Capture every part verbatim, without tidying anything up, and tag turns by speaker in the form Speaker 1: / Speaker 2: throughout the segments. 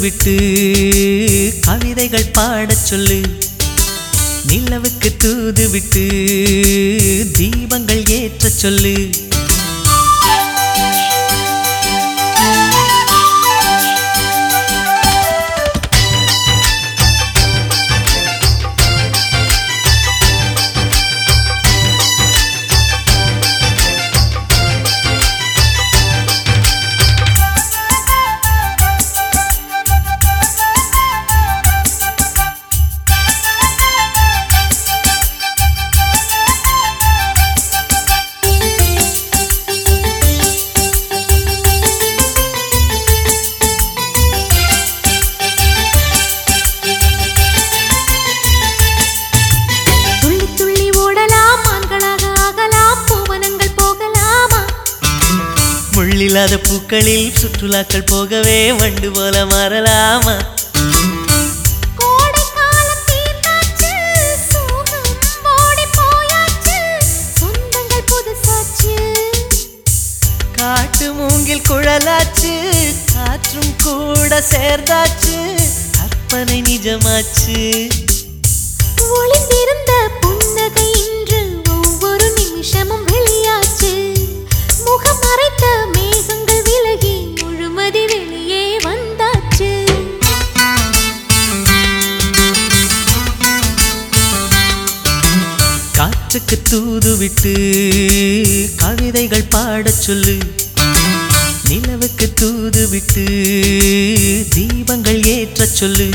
Speaker 1: விட்டு கவிதைகள் பாடச் சொல்லு. நிலவுக்கு தூது விட்டு தீபங்கள் ஏற்றச் சொல்லு. முள்ளில்லாத பூக்களில் சுற்றுலாக்கள் போகவே வண்டு போல மாறலாமா? காட்டு மூங்கில் குழலாச்சு, காற்றும் கூட சேர்ந்தாச்சு, கற்பனை நிஜமாச்சு.
Speaker 2: ஒளிந்திருந்த புன்னகை இன்று ஒவ்வொரு நிமிஷமும் வெளியாச்சு. முகம் மறைத்த மேகங்கள் விலகி முழுமதி வெளியே வந்தாச்சு.
Speaker 1: காற்றுக்கு தூது விட்டு கவிதைகள் பாடச் சொல்லு. நிலவுக்கு தூது விட்டு தீபங்கள் ஏற்றச் சொல்லு.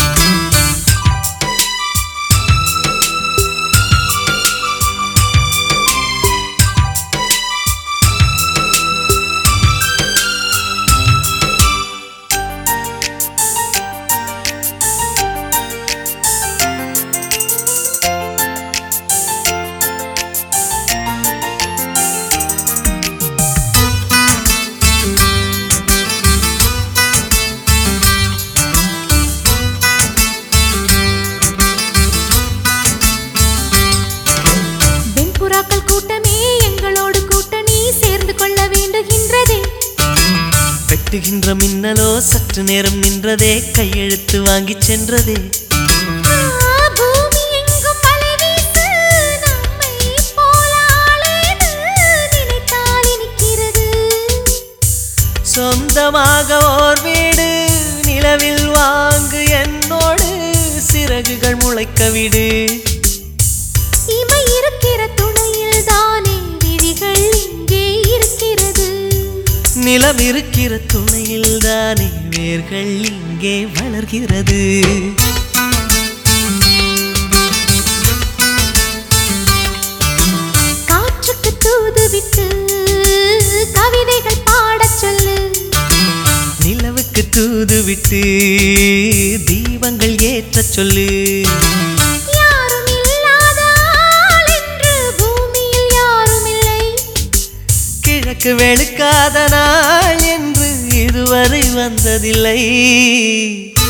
Speaker 2: கூட்டமே எங்களோடு கூட்டணி சேர்ந்து கொள்ள வேண்டுகின்றதே.
Speaker 1: வெட்டுகின்ற மின்னலோ சற்று நேரம் நின்றதே, கையெழுத்து வாங்கி சென்றதே.
Speaker 2: பூமி எங்கும் மலை வீசு, நம்மை போல ஆளேது நினைத்தால் இனிக்கிறது.
Speaker 1: சொந்தமாக ஓர் வீடு நிலவில் வாங்கு, என்னோடு சிறகுகள் முளைக்க விடு.
Speaker 2: இமை இருக்கிற துணையில் தானே விதிகள் இங்கே இருக்கிறது.
Speaker 1: நிலம் இருக்கிற துணையில் தானே வேர்கள் இங்கே வளர்கிறது.
Speaker 2: காற்றுக்கு தூது விட்டு கவிதைகள் பாடச் சொல்லு.
Speaker 1: நிலவுக்கு தூது விட்டு தீபங்கள் ஏற்றச் சொல்லு. கிழக்கு வெளுக்காத நாள் என்று இதுவரை வந்ததில்லை.